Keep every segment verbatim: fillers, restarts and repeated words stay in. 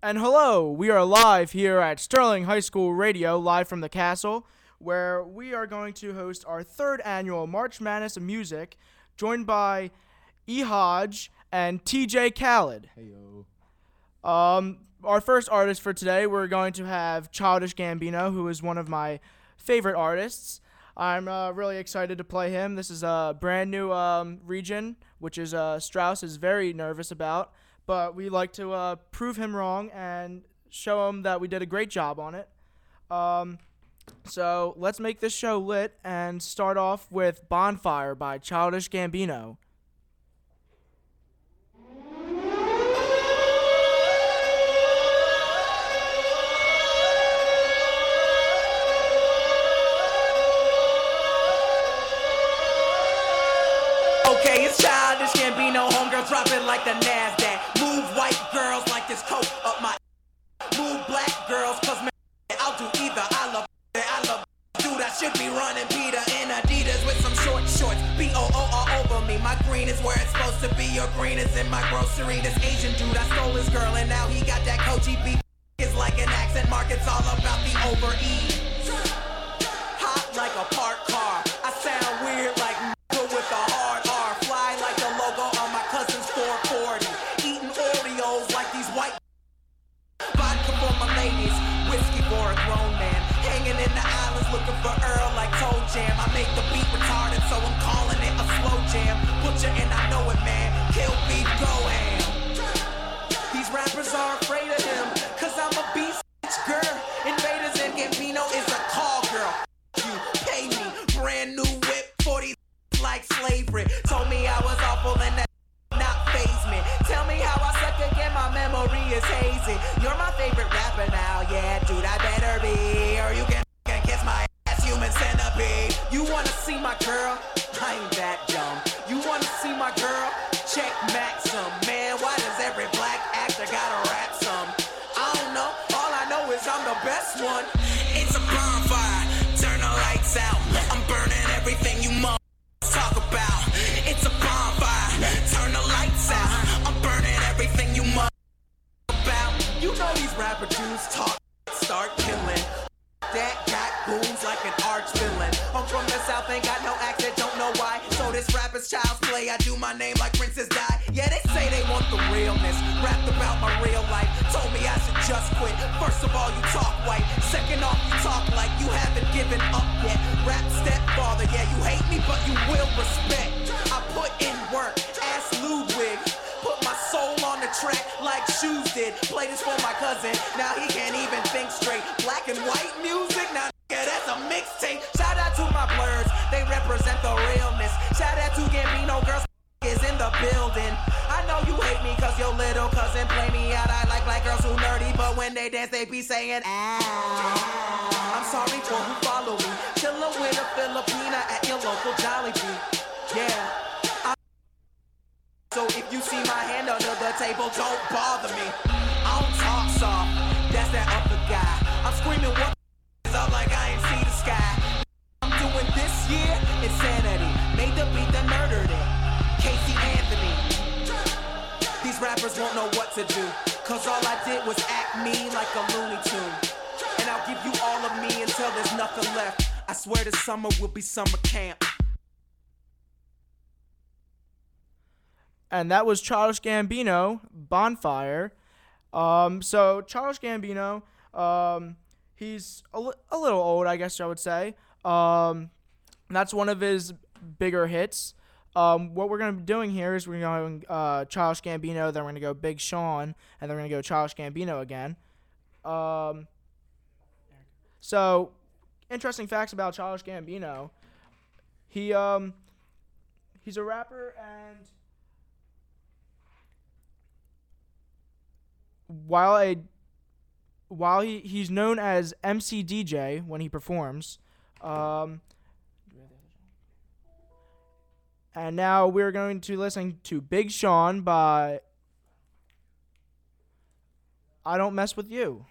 And hello, we are live here at Sterling High School Radio, live from the castle, where we are going to host our third annual March Madness of Music, joined by E. Hodge and T J Khaled. Heyo. Um, our first artist for today, we're going to have Childish Gambino, who is one of my favorite artists. I'm uh, really excited to play him. This is a brand new um, region, which is uh, Strauss is very nervous about. But we like to uh, prove him wrong and show him that we did a great job on it. Um, so let's make this show lit and start off with Bonfire by Childish Gambino. Okay, it's Childish Gambino, homegirl, drop it like the NASDAQ. Move white girls like this coat up my. Move black girls, cause man, I'll do either. I love it, I love it. Dude, I should be running Peter in Adidas with some short shorts. B O O all over me. My green is where it's supposed to be. Your green is in my grocery. This Asian dude, I stole his girl, and now he got that Coachy beef. It's like an accent mark, it's all about the over-eat. Hot like a parked car. I sound weird like with a hard R. Fly like the logo on my cousin's four forty. Eating Oreos like these white. Vodka for my ladies, whiskey for a grown man. Hanging in the islands looking for Earl like Toe Jam. I make the beat retarded, so I'm calling it a slow jam. Butcher and I know it, man. Kill beef, go ham. These rappers are afraid of him, cause I'm a beast girl. Invaders and Gambino is a call girl. You pay me, brand new whip, forty like slavery. Told me I was awful and that not faze me. Tell me how I suck again, my memory is hazy. You're my favorite rapper now, yeah, dude, I better be. Or you can f***ing kiss my ass, human centipede. You wanna see my girl? I ain't that dumb. You wanna see my girl? Check Maxim. Man, why does every black actor gotta rap some? I don't know, all I know is I'm the best one. It's a bonfire, turn the lights out. I'm burning everything you mother talk about. It's a bonfire, turn the lights out. I'm burning everything you mother about. You know these rapper dudes talk, start killing. That got goons like an arch villain. I'm from the south, ain't got no accent, don't know why. So this rapper's child's play, I do my name like Princess Di. Yeah, they say they want the realness, rapped about my real life. Told me I should just quit. First of all, you talk white. Second off, you talk like you haven't given up yet. Rap stepfather, yeah, you hate me, but you will respect. I put in work, ask Ludwig. Put my soul on the track like Shoes did. Play this for my cousin, now he can't even think straight. Black and white music, now yeah, that's a mixtape. Shout out to my blurs, they represent the realness. Shout out to Gambino, girls is in the building. I know you hate me cause your little cousin play me out. I like black girls who nerdy, but when they dance they be saying ah. I'm sorry for who follow me. Chillin' with a Filipina at your local Jollibee. Yeah. So if you see my hand under the table, don't bother me. I don't talk soft, that's that other guy. I'm screaming what is up like I ain't see the sky. I'm doing this year, insanity. Made the beat that murdered it. Casey Anthony. These rappers won't know what to do, cause all I did was act me like a Looney Tune. And I'll give you all of me until there's nothing left. I swear this summer will be summer camp. And that was Childish Gambino, Bonfire. Um, so Childish Gambino, um, he's a, li- a little old, I guess I would say. Um, that's one of his bigger hits. Um, what we're going to be doing here is we're going to go uh, Childish Gambino, then we're going to go Big Sean, and then we're going to go Childish Gambino again. Um, so, interesting facts about Childish Gambino. He um, he's a rapper, and while a while he, he's known as M C D J when he performs, um, and now we're going to listen to Big Sean by I Don't Mess With You.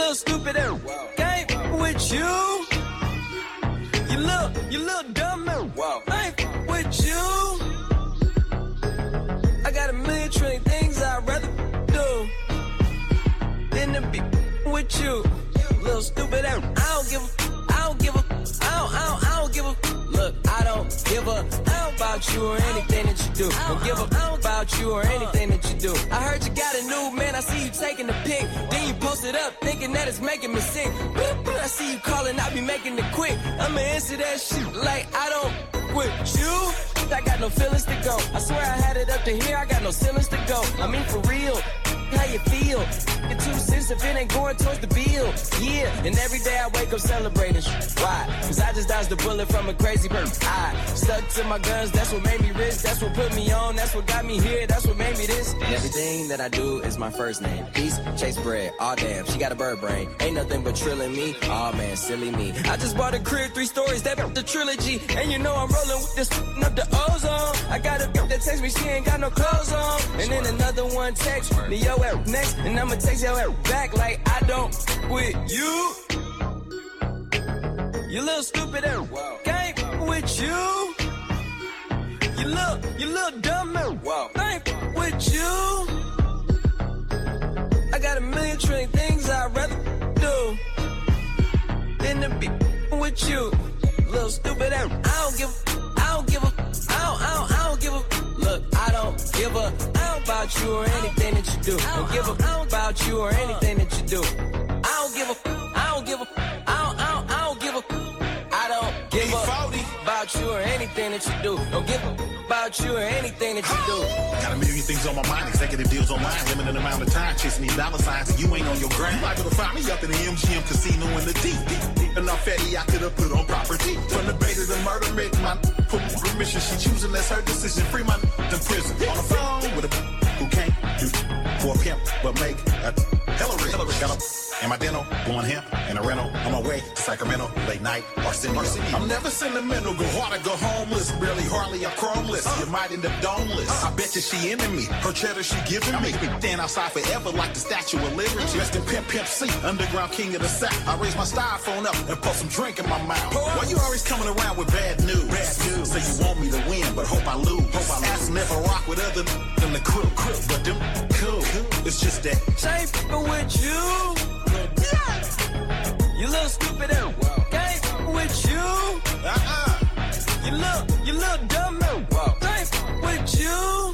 little stupid ass game with you. You little, you little dumb man. I ain't with you. I got a million trillion things I'd rather do than to be with you. Little stupid ass. I don't give a, I don't give a, I don't, I don't, I don't give a. Look, I don't give a, I don't about you or anything that you do. Don't give a, I don't about you or anything that you do. I heard you got a new man, I see you taking the pic. Then you post it up, thinking that it's making me sick. I see you calling, I be making it quick. I'ma answer that shit like I don't with you. I got no feelings to go. I swear I had it up to here, I got no ceilings to go. I mean for real, how you feel? Get two cents if it ain't going towards the bill. Yeah, and every day I wake up celebrating. Why? Cause I just dodged a bullet from a crazy person. I stuck to my guns, that's what made me rich. That's what put me on, that's what got me here. That's what made me this. And everything that I do is my first name. Peace, chase bread, aw damn, she got a bird brain. Ain't nothing but trilling me, aw man, silly me. I just bought a crib, three stories, that the trilogy. And you know I'm rolling with this up the ozone. I got a girl that text me, she ain't got no clothes on. And then another one text me, yo, at next. And I'ma text your ass back like I don't with you. You little stupid ass game with you. You little, you little dumb man. I ain't with you. I got a million trillion things I'd rather do than to be with you. Little stupid ass. I don't give a, I don't give a, I don't, I don't, I don't give a. Look, I don't give a, I don't about you or anything that you do. Don't give a, I don't about you or anything that you do. I don't give a, I don't give a, I don't, I don't, I don't give a, I don't give a about you or anything that you do. Don't give a about you or anything that you do. Got a million things on my mind, executive deals online, limited amount of time, chasing these dollar signs, and you ain't on your grind. You liable to find me up in the M G M casino in the deep, deep, deep enough fatty I could have put on property. From the bait to the murder, make my put permission. She choosing, that's her decision. Free my in prison on the phone with a who can't do for a pimp, but make a Hillary. Got a in my dental, blowing hemp in a rental on my way to Sacramento, late night Arsenio. I'm never sentimental, go hard or go homeless. Barely, hardly, I'm chromeless. Uh. You might end up domeless. Uh. I bet you she into me. Her cheddar she giving me. Stand outside forever like the Statue of Liberty. Rest in Pimp Pimp C, underground king of the South. I raise my styrofoam up and put some drink in my mouth. Oh. Why you always coming around with bad news? Bad news. Say you want me to win, but hope I lose. Hope I lose. Ass never rock with other than the crew. crew. But them cool. cool. It's just that. Same with you. You little stupid ass game with you. Uh-uh. You little, you little dumb man. Game with you.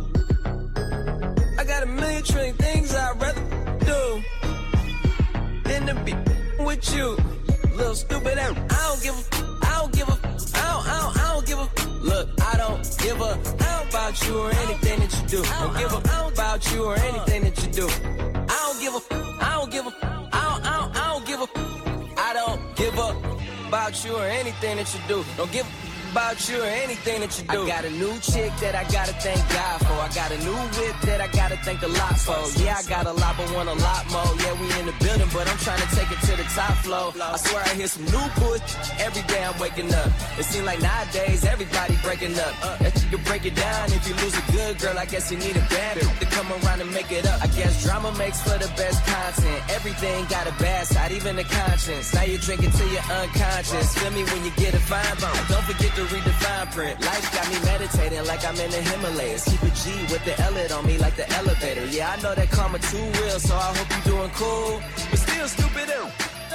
I got a million trillion things I'd rather do than to be with you. Little stupid ass. I don't give a, I don't give a, I don't, I don't, I don't give a. Look, I don't give a, I don't about you or anything that you do. Don't give a, I don't about you or anything that you do. I don't give a, I don't give a, I don't, I don't, I don't give a. I don't give up about you or anything that you do. Don't give about you or anything that you do. I got a new chick that I gotta thank God for. I got a new whip that I gotta thank a lot for. Yeah, I got a lot, but want a lot more. Yeah, we in the building, but I'm trying to take it to the top floor. I swear I hear some new push every day I'm waking up. It seems like nowadays everybody breaking up. That you can break it down if you lose a good girl. I guess you need a bad to come around and make it up. I guess drama makes for the best content. Everything got a bad side, even the conscience. Now you drink it till you're unconscious. Feel me when you get a fine bone. Don't forget to read the fine print. Life got me meditating like I'm in the Himalayas. Keep a G with the L on me like the elevator. Yeah, I know that karma too real, so I hope you doing cool. But still stupid ill.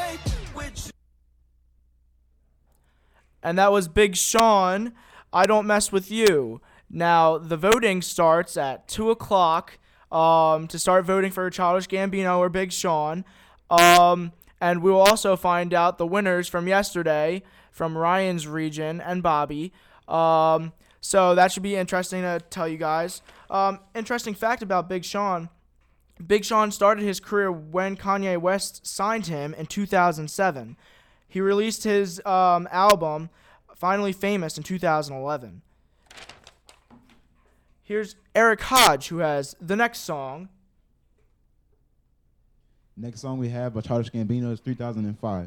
And that was Big Sean, I Don't Mess With You. Now, the voting starts at two o'clock um, to start voting for Childish Gambino or Big Sean. Um, and we will also find out the winners from yesterday from Ryan's region and Bobby. Um, so that should be interesting to tell you guys. Um, interesting fact about Big Sean. Big Sean started his career when Kanye West signed him in two thousand seven. He released his um, album, Finally Famous, in two thousand eleven. Here's Eric Hodge, who has the next song. Next song we have by Childish Gambino is three thousand five.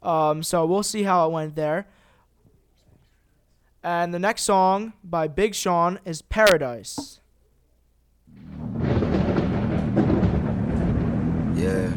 Um, so we'll see how it went there. And the next song by Big Sean is Paradise. Yeah.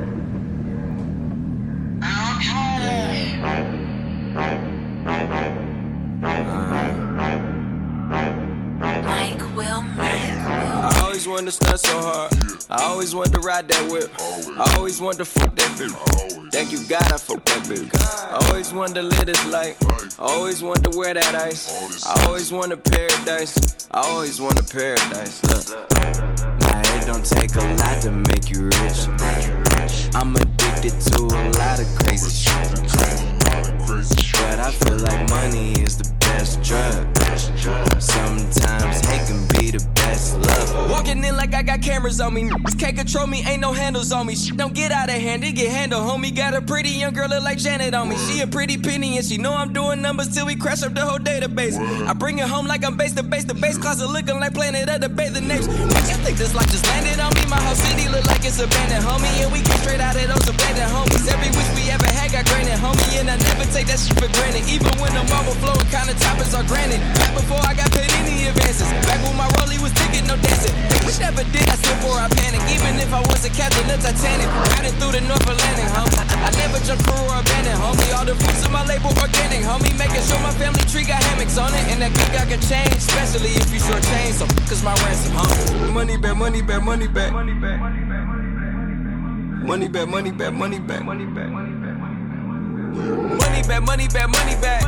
Mike will I always wanted to stunt so hard. I always wanted to ride that whip. I always wanted to fuck that bitch. Thank you God I fuck that bitch. I always wanted to live this life. I always wanted to wear that ice. I always wanted paradise. I always wanted paradise. Look. Now it don't take a lot to make you rich. I'm addicted to a lot of crazy shit. But I feel like money is the best drug. Sometimes hate can be the best love. Walking in like I got cameras on me. Niggas can't control me, ain't no handles on me. Shit don't get out of hand, it get handled. Homie got a pretty young girl look like Janet on me. She a pretty penny and she know I'm doing numbers till we crash up the whole database. I bring it home like I'm base to base. The base closet looking like Planet of the Bathing Apes. Niggas, you think this life just landed on me? My whole city look like it's abandoned, homie. And we get straight out of those abandoned homies. Every wish we ever had got granted, homie. And I never take that shit for granted. Even when the marble flowing, kind of toppers are granted. Back before I got paid any advances. Back when my rollie was thinking no dancing. Wish never did, I slip or I panic. Even if I was a captain of Titanic. Riding through the North Atlantic, homie. I never jumped crew or abandoned, homie. All the fruits of my label organic, homie. Making sure my family tree got hammocks on it. And that gig I can change, especially if you short change. So cause my ransom, homie. Money back, money back, money back. Money back, money back, money back. Money back, money back, money back. Money back, money back, money back.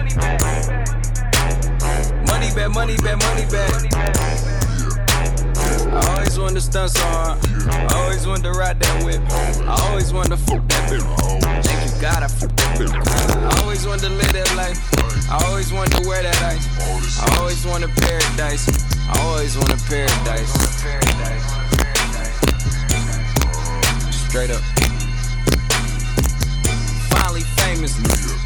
Money back, money back, money back. I always wanted to stunt so hard. I always wanted to ride that whip. I always wanted to fuck that bitch. Thank you God I fuck that bitch. I always wanted to live that life. I always wanted to wear that ice. I always wanted paradise. I always wanted paradise. Straight up. Finally famous.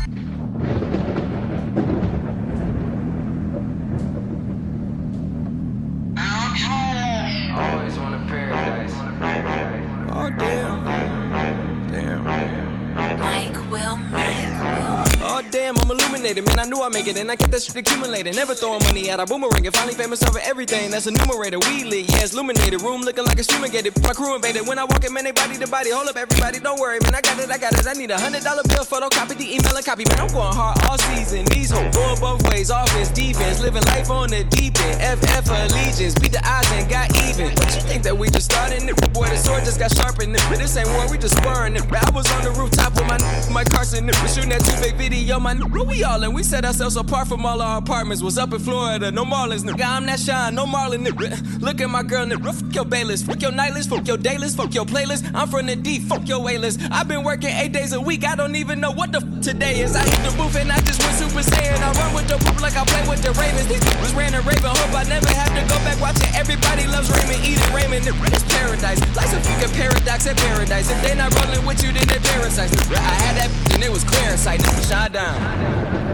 Always want a paradise. Oh damn. Damn. Mike will Oh damn, I'm illuminated, man. I knew I'd make it, and I kept that shit accumulated. Never throwing money at our boomerang. And finally famous over everything. That's a numerator. We lit, yeah, it's illuminated. Room looking like it's fumigated. My crew invaded. When I walk in, man, they body to body. Hold up, everybody, don't worry, man. I got it, I got it. I need a hundred dollar bill, photocopy the email and copy. Man, I'm going hard all season. These hoes going both ways, offense, defense, living life on the deep end. F F allegiance, beat the odds and got even. But you think that we just started it? Boy, the sword just got sharpened. But this ain't war, we just sparring it. I was on the rooftop with my Mike Carson, shooting that two big video. My we all in, we set ourselves apart from all our apartments. Was up in Florida, no Marlins, nigga. I'm that shine, no Marlin, nigga. Look at my girl, nigga. Fuck your baylist, fuck your nightlist, fuck your daylist, fuck your playlist. I'm from the D, fuck your waylist. I've been working eight days a week, I don't even know what the f today is. I hit the booth and I just went Super Saiyan. I run with the booth like I play with the Ravens. These niggas ran a Raven, hope I never have to go back watching. Everybody loves Raymond, eating Raymond. It's paradise, life's a fucking paradox at paradise. If they not rolling with you, then they parasites. I had that and it was clear in sight, nigga, shine down.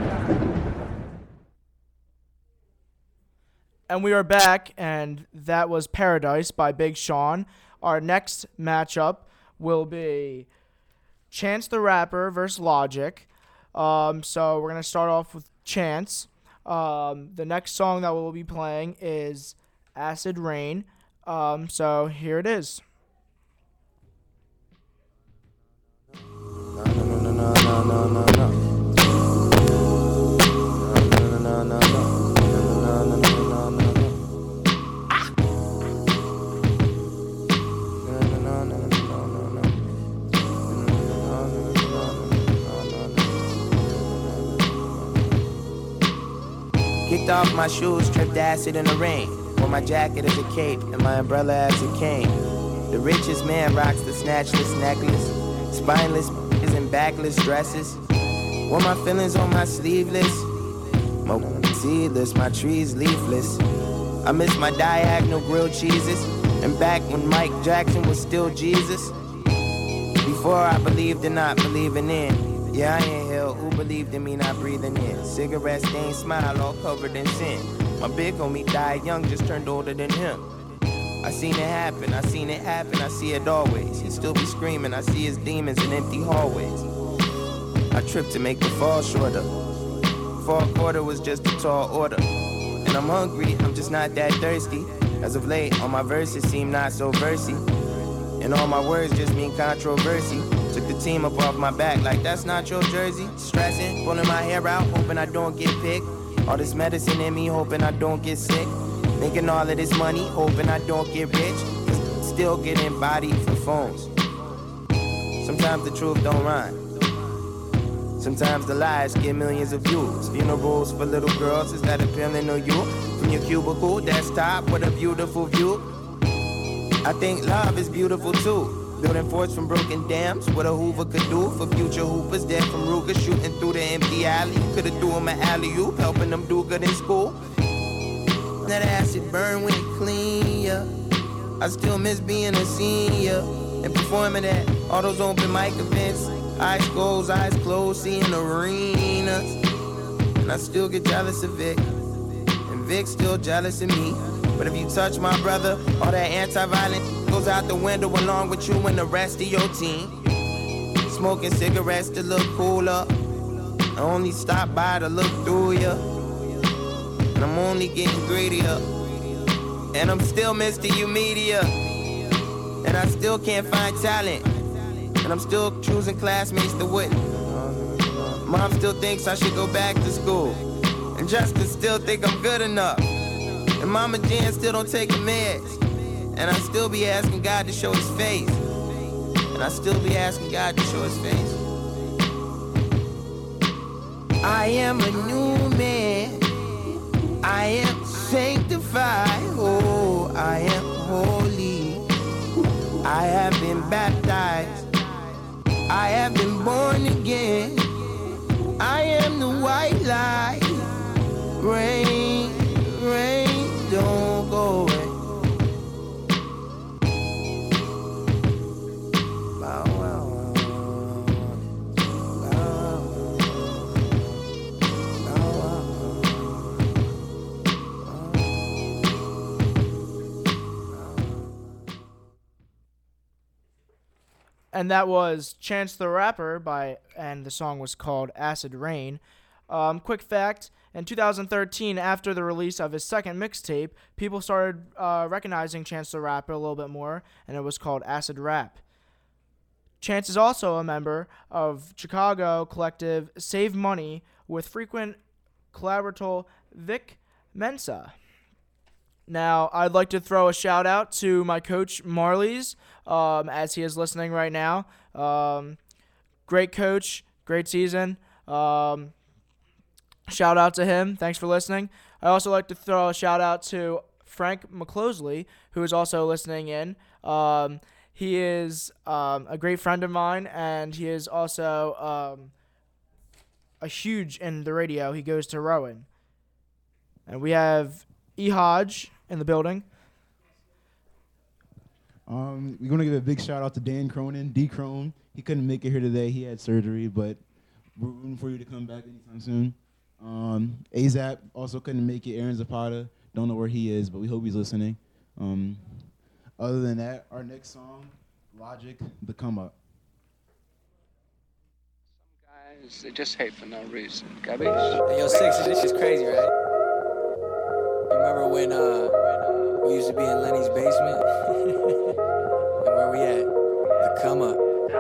And we are back, and that was Paradise by Big Sean. Our next matchup will be Chance the Rapper versus Logic. Um, so we're going to start off with Chance. Um, the next song that we'll be playing is Acid Rain. Um, so here it is. No, no, no, no, no, no, no, no. Kicked off my shoes, tripped acid in the rain. Wore my jacket as a cape and my umbrella as a cane. The richest man rocks the snatchless necklace, spineless and backless dresses. Wore my feelings on my sleeveless, my seedless, my trees leafless. I miss my diagonal grilled cheeses, and back when Mike Jackson was still Jesus. Before I believed in not believing in. Yeah, I inhale, who believed in me not breathing in? Cigarette stained smile all covered in sin. My big homie died young, just turned older than him. I seen it happen, I seen it happen, I see it always. He still be screaming, I see his demons in empty hallways. I tripped to make the fall shorter. Fall quarter was just a tall order. And I'm hungry, I'm just not that thirsty. As of late, all my verses seem not so versy. And all my words just mean controversy. Took the team up off my back like that's not your jersey. Stressing, pulling my hair out, hoping I don't get picked. All this medicine in me, hoping I don't get sick. Making all of this money, hoping I don't get rich. Still getting bodied for phones. Sometimes the truth don't rhyme. Sometimes the lies get millions of views. Funerals for little girls, is that appealing to you? From your cubicle, desktop, what a beautiful view. I think love is beautiful too. Building forts from broken dams, what a Hoover could do for future hoopers. Dead from Ruger, shooting through the empty alley. Could've threw him an alley-oop, helping them do good in school. That acid burn when it clean, yeah. I still miss being a senior and performing at all those open mic events. Eyes closed, eyes closed, seeing arenas. And I still get jealous of Vic, and Vic's still jealous of me. But if you touch my brother, all that anti-violence goes out the window along with you and the rest of your team. Smoking cigarettes to look cooler. I only stop by to look through ya. And I'm only getting greedier. And I'm still Mister You Media. And I still can't find talent. And I'm still choosing classmates that wouldn't. Mom still thinks I should go back to school. And Justin still think I'm good enough. And Mama Jan still don't take her meds. And I still be asking God to show his face. And I still be asking God to show his face. I am a new man. I am sanctified. Oh, I am holy. I have been baptized. I have been born again. I am the white light. Rain, rain, don't go away. Bow, wow, wow. Bow, bow, And that was Chance the Rapper by, and the song was called Acid Rain. Um, quick fact, in two thousand thirteen, after the release of his second mixtape, people started uh, recognizing Chance the Rapper a little bit more, and it was called Acid Rap. Chance is also a member of Chicago collective Save Money with frequent collaborator Vic Mensa. Now, I'd like to throw a shout out to my coach, Marley's, um, as he is listening right now. Um, great coach, great season. Um, shout out to him. Thanks for listening. I also like to throw a shout out to Frank McClosley, who is also listening in. Um, he is um, a great friend of mine, and he is also um, a huge in the radio. He goes to Rowan. And we have E. Hodge in the building. Um, we're gonna give a big shout out to Dan Cronin, D Crone. He couldn't make it here today. He had surgery, but we're rooting for you to come back anytime soon. Um, A$AP also couldn't make it. Aaron Zapata, don't know where he is, but we hope he's listening. Um, other than that, our next song, Logic, The Come Up. Some guys, they just hate for no reason. Gabby? Hey, yo, Six, this is crazy, right? You remember when uh we used to be in Lenny's basement? And where we at? The Come Up.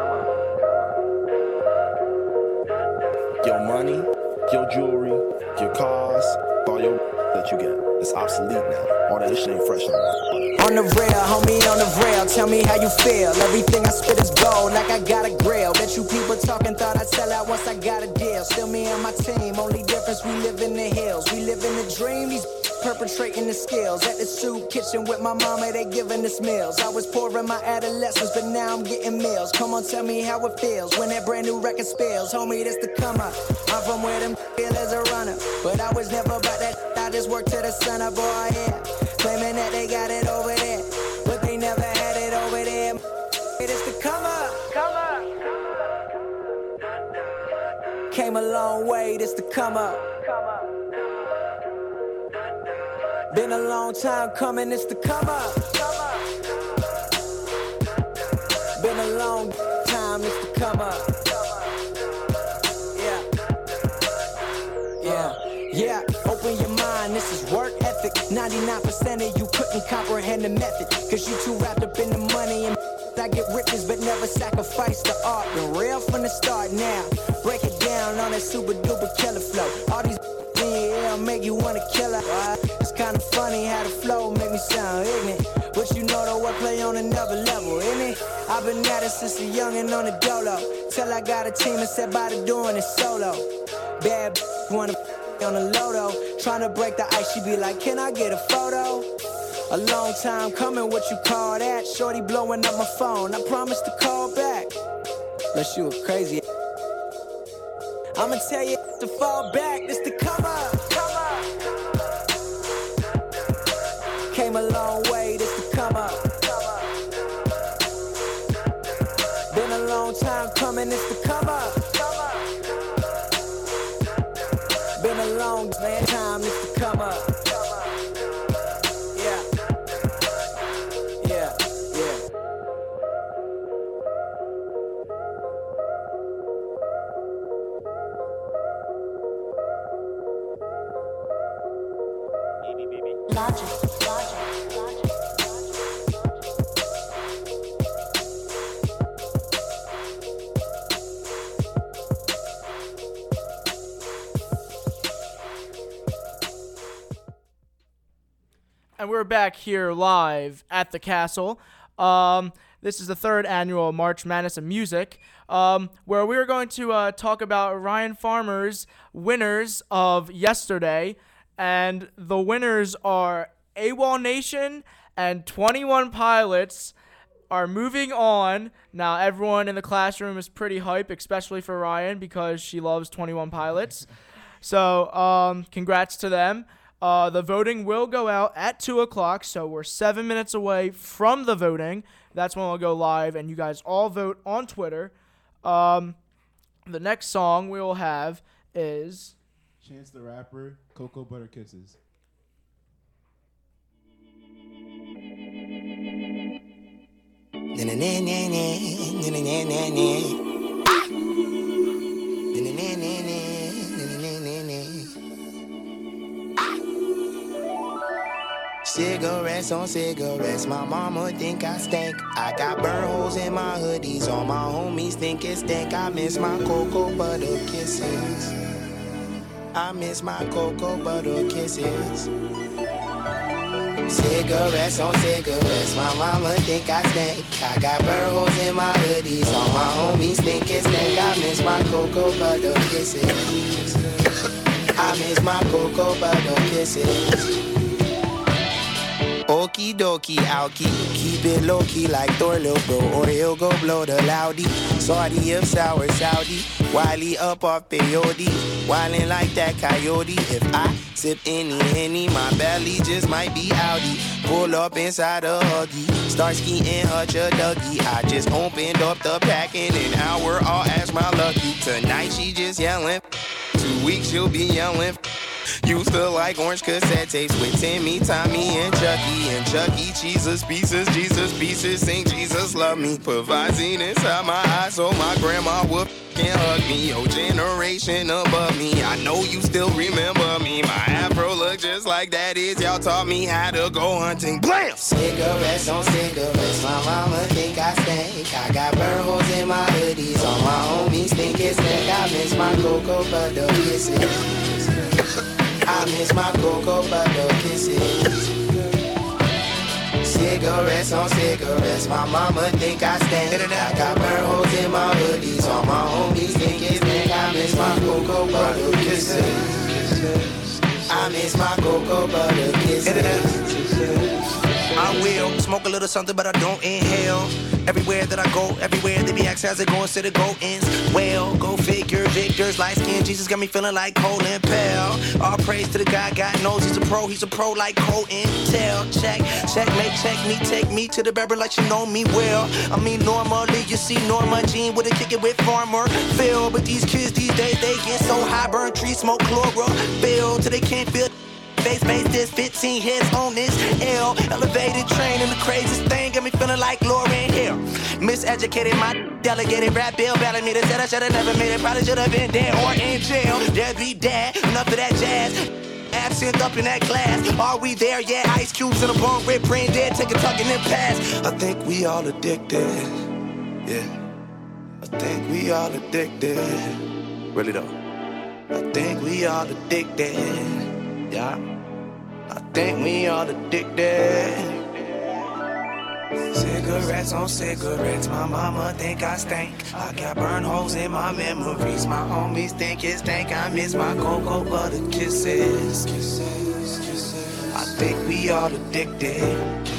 Your money, your jewelry, your cars, all your that you get. It's obsolete now. All that shit ain't fresh no more. On the rail, homie, on the rail, tell me how you feel. Everything I spit is gold, like I got a grill. Bet you people talking thought I'd sell out once I got a deal. Still me and my team, only difference we live in the hills. We live in the dream, these perpetrating the skills. At the soup kitchen with my mama, they giving us meals. I was poor in my adolescence, but now I'm getting meals. Come on, tell me how it feels when that brand new record spills. Homie, this the come up. I'm from where them feel as a runner, but I was never about that. I just work to the sun up, boy, yeah. Claiming that they got it over there, but they never had it over there. It is the come up. Come up. Came a long way, this the come up. Been a long time coming, it's the come up. Been a long time, it's the come up. Yeah, open your mind, this is work ethic. ninety-nine percent of you couldn't comprehend the method, cause you too wrapped up in the money and I get riches but never sacrifice the art. Been real from the start now. Break it down on that super duper killer flow. All these in your ear make you wanna kill her. Uh, it's kinda funny how the flow make me sound ignorant, but you know the wordplay on another level, isn't it? I've been at it since a youngin' on the dolo, till I got a team and set by the doing it solo. Bad wanna on the lodo, tryna break the ice, she be like, can I get a photo? A long time coming, what you call that? Shorty blowing up my phone, I promise to call back. Unless you were crazy. I'ma tell you to fall back, this to come up, come up. Came a long way, this to come up, come up. Been a long time coming, this to come up, come up. Been a long man time, this to come up. Logic, logic, logic. And we're back here live at the castle. Um, this is the third annual March Madness of Music, um, where we're going to uh, talk about Ryan Farmer's winners of yesterday. And the winners are AWOL Nation and twenty-one Pilots are moving on. Now, everyone in the classroom is pretty hype, especially for Ryan because she loves twenty-one Pilots. So, um, congrats to them. Uh, the voting will go out at two o'clock, so we're seven minutes away from the voting. That's when we'll go live, and you guys all vote on Twitter. Um, the next song we will have is Chance the Rapper, Cocoa Butter Kisses. Cigarettes on cigarettes, my mama think I stink. I got burn holes in my hoodies, all my homies think it stink. I miss my cocoa butter kisses. I miss my cocoa butter kisses. Cigarettes on cigarettes, my mama think I stink. I got burn holes in my hoodies, all my homies think it stink. I miss my cocoa butter kisses. I miss my cocoa butter kisses. Okie dokie, alky, keep it low key like Thor, lil' bro, or he'll go blow the loudy. Saudi of sour Saudi, Wiley up off peyote, wildin' like that coyote. If I sip any Henny, my belly just might be outy. Pull up inside a Huggy, Starsky and Hutch a Dougie. I just opened up the pack in an hour, I'll ask my lucky. Tonight she just yelling, two weeks she'll be yelling. Used to like orange cassette tapes with Timmy, Tommy, and Chucky. And Chucky, Jesus pieces, Jesus pieces, sing Jesus love me. Put Visine inside my eyes so my grandma would f***ing hug me. Your generation above me, I know you still remember me. My afro look just like that is. Y'all taught me how to go hunting. Blam! Cigarettes on cigarettes, my mama think I stink. I got burn holes in my hoodies, all my homies think it's stink. I miss my cocoa butter kisses. I miss my cocoa butter kisses. Cigarettes on cigarettes, my mama think I stink. I got burn holes in my hoodies, all my homies think it's stink. I miss my cocoa butter kisses. I miss my cocoa butter kisses. I will smoke a little something, but I don't inhale. Everywhere that I go, everywhere they be asking how's it going instead of go ins. Well, go figure, victors, light skin, Jesus got me feeling like Colin Powell. All praise to the guy, God knows he's a pro, he's a pro like Cole Intel. Check, checkmate, check me, take me to the barber like you know me well. I mean, normally you see Norma Jean with a kick it with Farmer Phil, but these kids these days they get so high, burn trees, smoke chlorophyll till they can't feel. Face, face, this fifteen heads on this L. Elevated train and the craziest thing got me feeling like Lauryn Hill. Miss miseducated, my delegated rap bill battling me. They said I should've never made it, probably should've been dead or in jail. Dead be dead, enough of that jazz. Absinthe up in that glass. Are we there? Yeah, ice cubes in a bone, rib, brain dead, take a tuck and then pass. I think we all addicted. Yeah. I think we all addicted. Really though. I think we all addicted. Yeah. I think we all addicted. Cigarettes on cigarettes, my mama think I stink. I got burn holes in my memories. My homies think it stank. I miss my cocoa butter kisses. I think we all addicted.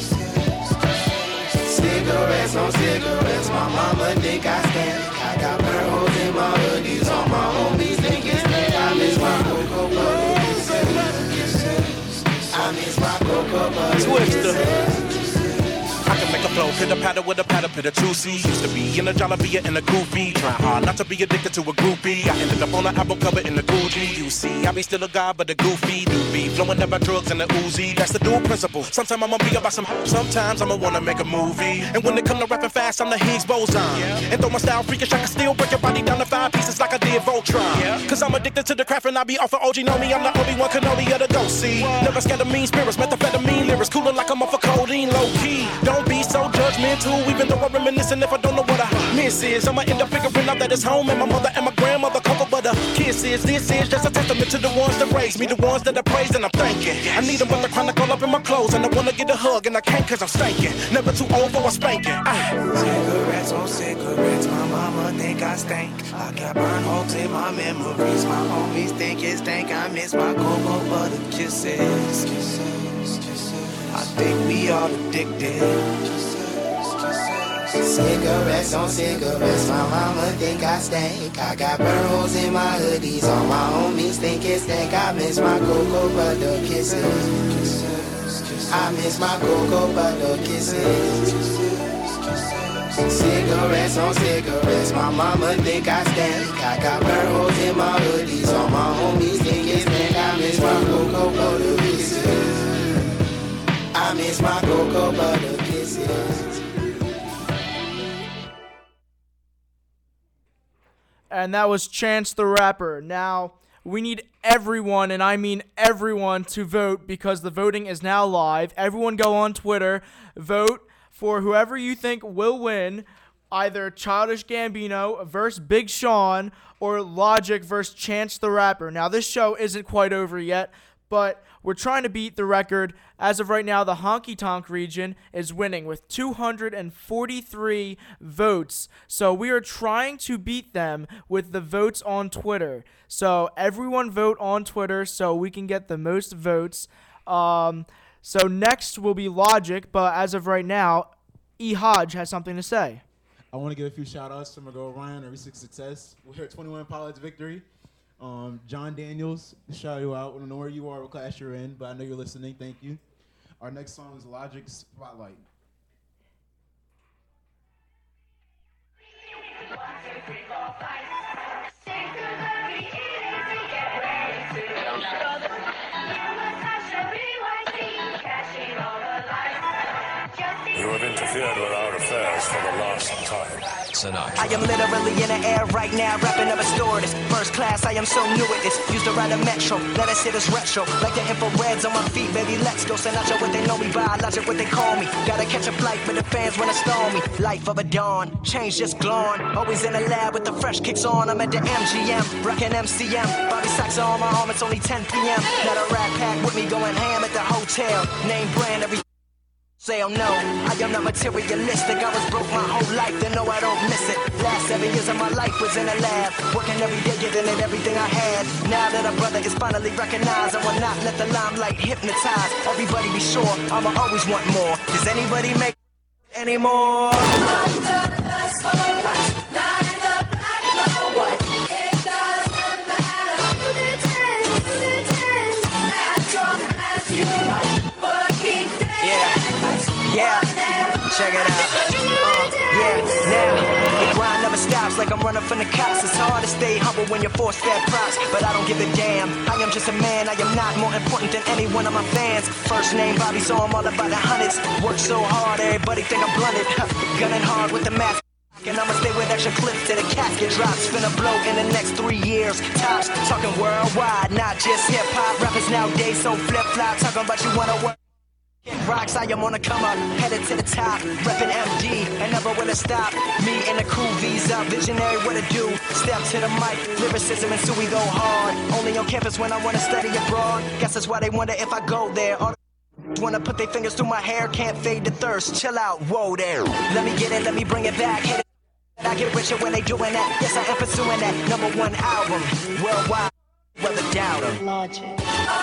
Cigarettes on cigarettes, my mama think I stink. I got burn holes in my hoodies. All my homies think it stank. I miss my cocoa butter kisses. I miss my cocoa butter kisses. I can make a flow, pitter patter with a patter, pitter juicy. Used to be in a jalapia and a goofy. Try hard not to be addicted to a groupie. I ended up on an album cover in the Gucci. You see, I be still a guy, but a goofy doobie. Flowing about drugs and the Uzi. That's the dual principle. Sometimes I'ma be about some. Sometimes I'ma wanna make a movie. And when it come to rapping fast, I'm the Higgs boson. And though my style freakish, I can still break your body down to five pieces like I did Voltron. Cause I'm addicted to the craft and I be off of O G. Know me, I'm the Obi-Wan Kenobi of the ghost. See, never scared of mean spirits, methamphetamine lyrics, cooling like I'm off of codeine, low key. Don't be so judgmental, even though I'm reminiscing if I don't know what I miss is. I'ma end up figuring out that it's home and my mother and my grandmother cocoa butter kisses. This is just a testament to the ones that raised me, the ones that I praised and I'm thanking. I need them but they're chronic all up in my clothes and I wanna get a hug and I can't cause I'm stankin'. Never too old for a spanking. Ah. Cigarettes on cigarettes, my mama think I stink. I got burn holes in my memories. My homies think it stank. I miss my cocoa butter kisses. I think we all addicted. Cigarettes on cigarettes, my mama think I stink. I got burn holes in my hoodies, all my homies think it stank. I miss my cocoa butter kisses. I miss my cocoa butter kisses. Cigarettes on cigarettes, my mama think I stink. I got burn holes in my hoodies, all my homies think it stank. I miss my cocoa butter kisses. I miss my cocoa butter kisses. And that was Chance the Rapper. Now, we need everyone, and I mean everyone, to vote because the voting is now live. Everyone go on Twitter, vote for whoever you think will win, either Childish Gambino versus Big Sean or Logic versus Chance the Rapper. Now, this show isn't quite over yet, but we're trying to beat the record. As of right now, the Honky Tonk region is winning with two hundred forty-three votes. So we are trying to beat them with the votes on Twitter. So everyone vote on Twitter so we can get the most votes. Um, so next will be Logic, but as of right now, E. Hodge has something to say. I want to give a few shout-outs to my girl Ryan, our recent success. We're here at twenty-one Pilots Victory. Um, John Daniels, shout you out. I don't know where you are, what class you're in, but I know you're listening. Thank you. Our next song is Logic's Spotlight. You have interfered with our affairs for the last time. Sinatra. I am literally in the air right now, rapping up a stewardess. First class, I am so new at this. Used to ride a metro, let us hit us retro. Like the infrareds on my feet, baby, let's go. Sinatra, what they know me by, Logic, what they call me. Gotta catch a flight, but the fans wanna stall me. Life of a dawn, change just glowing. Always in the lab with the fresh kicks on. I'm at the M G M, rockin' M C M. Bobby Sacks on my arm, it's only ten p.m. Got a rat pack with me going ham at the hotel. Name brand, every sale, no, I am not materialistic. I was broke my whole life, then no, I don't miss it. Last seven years of my life was in a lab, working every day, getting it everything I had. Now that a brother is finally recognized, I will not let the limelight hypnotize. Everybody be sure, I'ma always want more. Does anybody make anymore? Under the spotlight, not in the black and white. It doesn't matter who pretends, who pretends. As long as you working there. Yeah. Yeah, check it out. Uh, yeah, now, the grind never stops like I'm running from the cops. It's hard to stay humble when you're force-fed props, but I don't give a damn. I am just a man, I am not more important than any one of my fans. First name Bobby, so I'm all about the hundreds. Work so hard, everybody think I'm blunted. Gunning hard with the math. And I'ma stay with extra clips till the casket drops. Finna blow in the next three years. Tops, talking worldwide, not just hip hop. Rappers nowadays so flip flop, talking about you wanna work. Rocks, I am on a come up, headed to the top. Reppin' M D, and never will it stop. Me and the crew, Visa, visionary, what to do. Step to the mic, lyricism, and so we go hard. Only on campus when I wanna study abroad. Guess that's why they wonder if I go there. All the wanna put their fingers through my hair, can't fade the thirst. Chill out, whoa there. Let me get it, let me bring it back. Hit it. I get richer when they doing that. Yes, I am pursuing that number one album worldwide. Whether doubt 'em. Logic.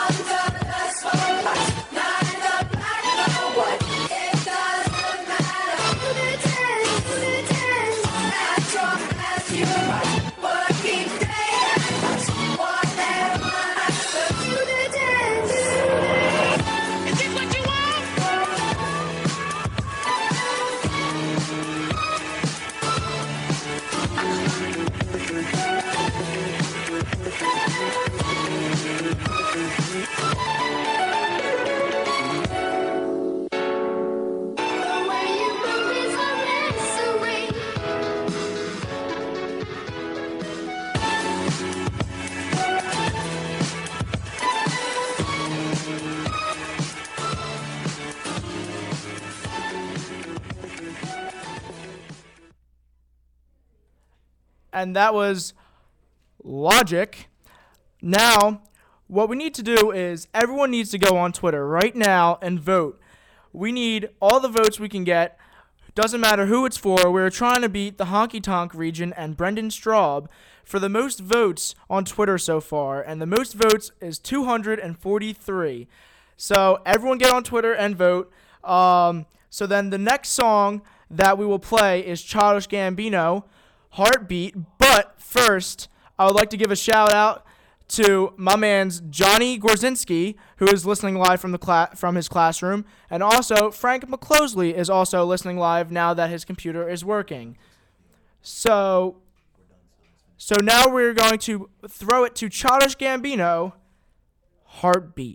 And that was Logic. Now, what we need to do is everyone needs to go on Twitter right now and vote. We need all the votes we can get. Doesn't matter who it's for. We're trying to beat the Honky Tonk region and Brendan Straub for the most votes on Twitter so far. And the most votes is two hundred forty-three. So everyone get on Twitter and vote. Um, so then the next song that we will play is Childish Gambino, Heartbeat. But first, I would like to give a shout out to my man's Johnny Gorzinski, who is listening live from the cla- from his classroom, and also Frank McClosley is also listening live now that his computer is working. So, so now we're going to throw it to Childish Gambino, Heartbeat.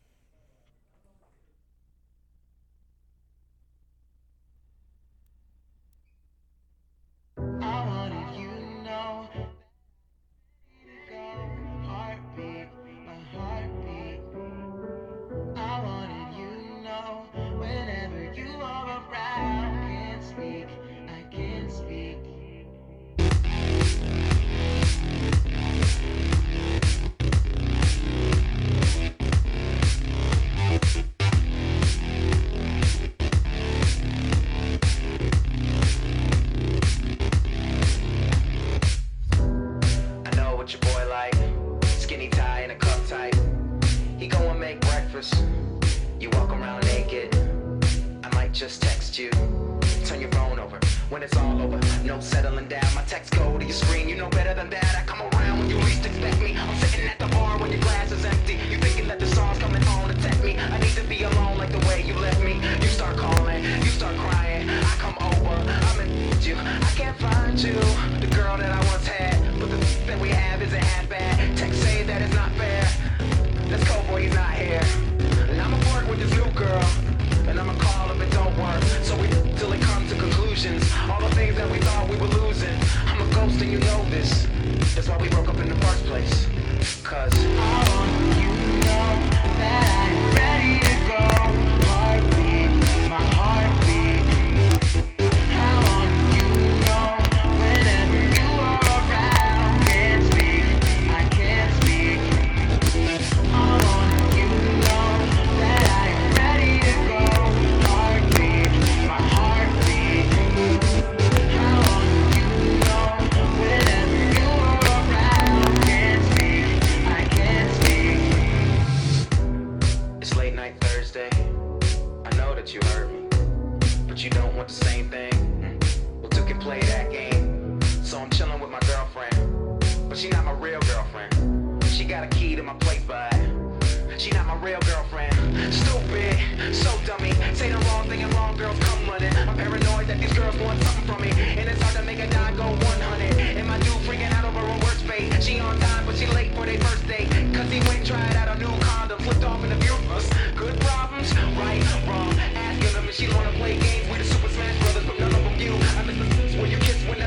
You walk around naked, I might just text you. Turn your phone over when it's all over. No settling down, my text go to your screen. You know better than that, I come around when you least expect me. I'm sitting at the bar when your glass is empty. You thinking that the song's coming on to tempt me. I need to be alone like the way you left me. You start calling, you start crying. I come over, I'm in with you. I can't find you, the girl that I once had. But the that we have isn't half bad. Text say that it's not fair. Let's go, boy, he's not here. And I'ma work with this new girl, and I'ma call if it don't work. So we till it comes to conclusions. All the things that we thought we were losing. I'm a ghost and you know this. That's why we broke up in the first place. Cause I want you to know that I'm ready to go. Heartbeat, my heartbeat. I want you to know whenever you are around. Can't speak, I can't speak. I want you to know that I am ready to go. Heartbeat, my heartbeat. I want you to know whenever you are around. Can't speak, I can't speak. It's late night Thursday. I know that you heard me, but you don't want the same thing. Well, two can play that game. So I'm chilling with my girlfriend, but she not my real girlfriend. She got a key to my plate, but she not my real girlfriend. Stupid, so dummy. Say the wrong thing and wrong girls come running. I'm paranoid that these girls want something from me, and it's hard to make a dime go one hundred. And my dude freaking out over her worst fate. She on time, but she late for their first date. Cause he went and tried out a new condom, flipped off in the view of us. Good problems, right, wrong. Asking them if she wanna play games. We the Super Smash Brothers, but none of them you. I miss the where you kiss when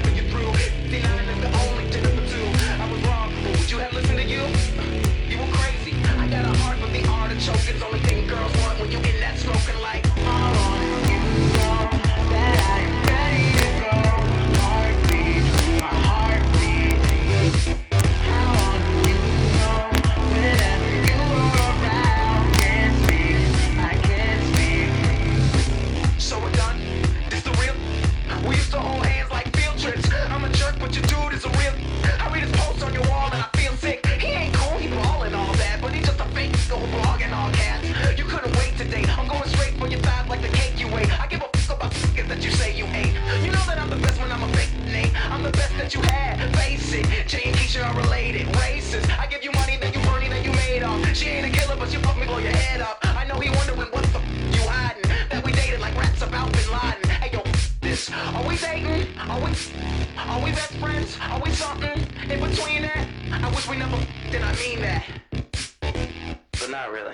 She ain't a killer, but she fuck me, blow your head up. I know he wondering what the f you hiding. That we dated like rats about Bin Laden. Hey yo, this. Are we dating? Are we? Are we best friends? Are we something in between that? I wish we never did. I mean that, but not really.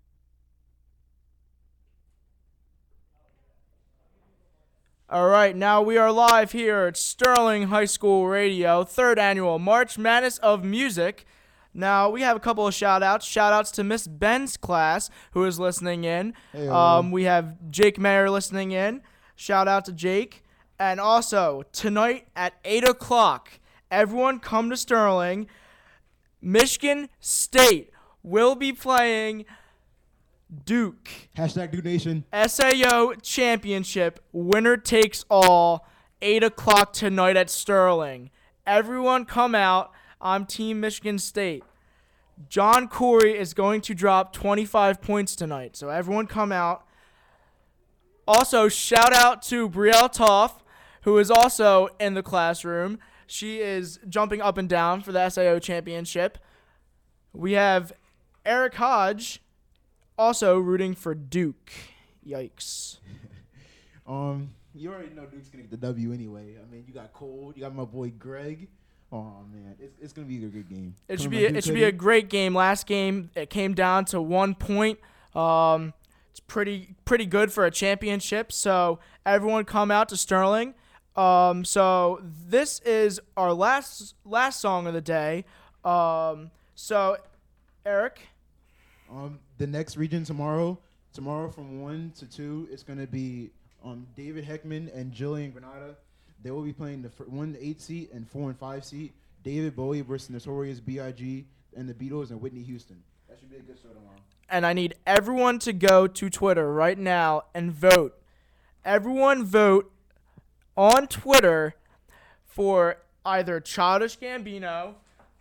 All right, now we are live here at Sterling High School Radio, third annual March Madness of Music. Now, we have a couple of shout-outs. Shout-outs to Miss Ben's class, who is listening in. Hey, um, we have Jake Mayer listening in. Shout-out to Jake. And also, tonight at eight o'clock, everyone come to Sterling. Michigan State will be playing Duke. Hashtag Duke Nation. S A O Championship, winner takes all, eight o'clock tonight at Sterling. Everyone come out. I'm Team Michigan State. John Corey is going to drop twenty-five points tonight, so everyone come out. Also, shout out to Brielle Toff, who is also in the classroom. She is jumping up and down for the S A O Championship. We have Eric Hodge, also rooting for Duke. Yikes. um, you already know Duke's gonna get the W anyway. I mean, you got Cole, you got my boy Greg. Oh man, it's it's gonna be a good game. It should be a, it should be a great game. Last game it came down to one point. Um, it's pretty pretty good for a championship. So everyone come out to Sterling. Um, so this is our last last song of the day. Um, so Eric. Um, the next region tomorrow, tomorrow from one to two, it's gonna be um David Heckman and Jillian Granada. They will be playing the f- one to eight seat and four and five seat. David Bowie versus Notorious B I G and the Beatles and Whitney Houston. That should be a good show tomorrow. And I need everyone to go to Twitter right now and vote. Everyone vote on Twitter for either Childish Gambino,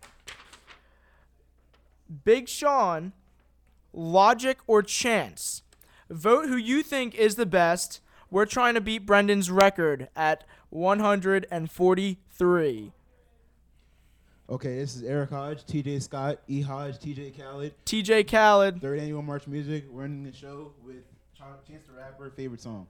Big Sean, Logic, or Chance. Vote who you think is the best. We're trying to beat Brendan's record at one hundred forty-three. Okay, this is Eric Hodge, T J Scott, E Hodge, T J Khaled. T J Khaled. Third annual March Music. We're ending the show with Chance the Rapper, favorite song.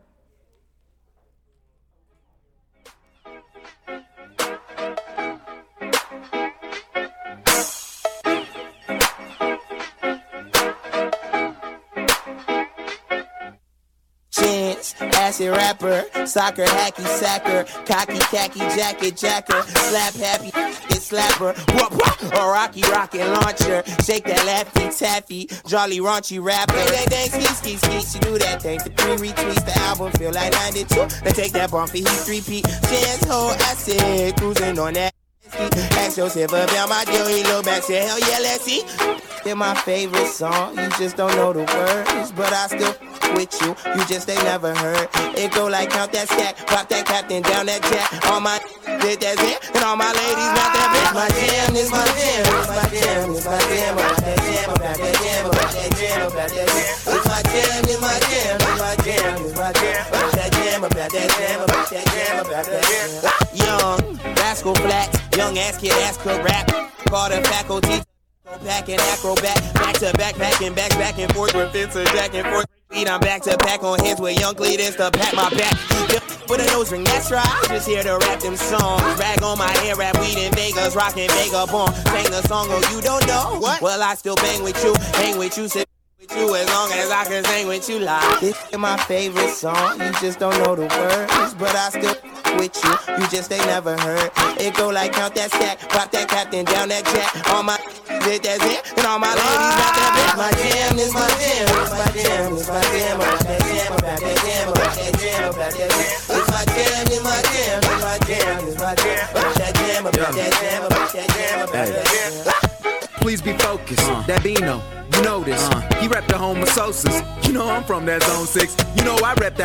Chance, acid rapper, soccer, hacky, sacker, cocky, khaki, jacket, jacker, slap happy, get slapper, whoop, whoop, or rocky, rocket launcher, shake that laffy, taffy, jolly, raunchy rapper, dang, dang, ski, ski, ski, she do that thing, the three retweets, the album feel like ninety-two, they take that bumpy, he three-peat, Chance, whole acid, cruising on that. Ask yourself about my deal, he look back, say, hell yeah, let's see. They're my favorite song, you just don't know the words, but I still with you, you just ain't never heard. It go like count that stack, pop that captain down that jack. All my did that zip, and all my ladies got that bitch. My jam, this my jam, this my jam, this my jam, about that jam, about that jam, about that jam, about that jam. It's my jam, this my jam, this my jam, this my jam, about that jam, about that jam, about that jam, about that jam. Young, rascal black, young ass kid, ass could rap. Call the faculty. Back and acrobat, back to back, back and back, back and forth with fence or jack and forth. I'm back to back on heads with young Cletus to pat my back. With a nose ring, that's right. I'm just here to rap them songs. Rag on my hair, rap weed in Vegas, rockin' Vega bomb. Sing a song, oh you don't know what? Well I still bang with you, hang with you, sit with you as long as I can sing with you live. This is my favorite song. You just don't know the words, but I still with you. You just ain't never heard. It go like count that stack, pop that captain down that jack. All my did that zip, and all my ladies got that bitch. My jam is my jam, it's my jam, it's my jam, about that jam, about that jam, about that jam, about that jam. It's my jam, it's my jam, it's my jam, it's my jam, about that jam, about that jam, about that jam, about that jam. Please be focused. Uh. That Bino, you know this. Uh. He rep the home of Sosas. You know I'm from that zone six. You know I rep that stone.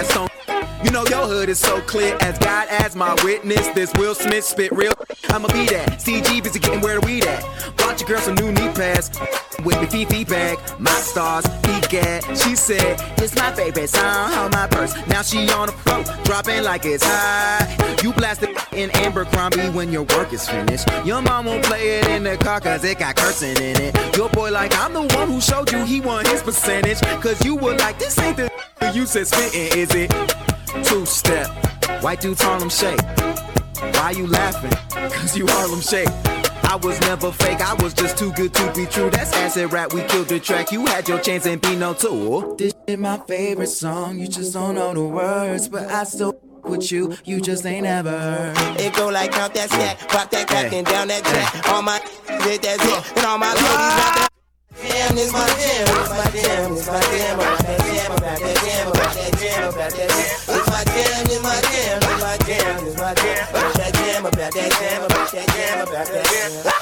You know your hood is so clear as God as my witness. This Will Smith spit real. I'ma be that. C G busy getting where the weed at. Bought your girl some new knee pads. With the Fifi bag, my stars, peek at. She said, it's my favorite song on my purse. Now she on the float, dropping like it's high. You blast it in Abercrombie when your work is finished. Your mom won't play it in the car cause it got cursing in it. Your boy like, I'm the one who showed you he won his percentage. Cause you were like, this ain't the you said spittin', is it? Two-step, white dudes Harlem Shake. Why you laughing? Cause you Harlem Shake. I was never fake, I was just too good to be true. That's acid rap, we killed the track. You had your chance and be no too. This is my favorite song, you just don't know the words. But I still with you, you just ain't ever heard. It go like count that stack, pop that crack and down that track. All my hit that zip, and all my ladies got that. Damn, this my jam, this my jam, this my jam, about that jam, about that jam, about that jam, about that jam. This my jam, this my jam, this my jam, this my jam, about that jam, about that jam, about that jam, about that jam.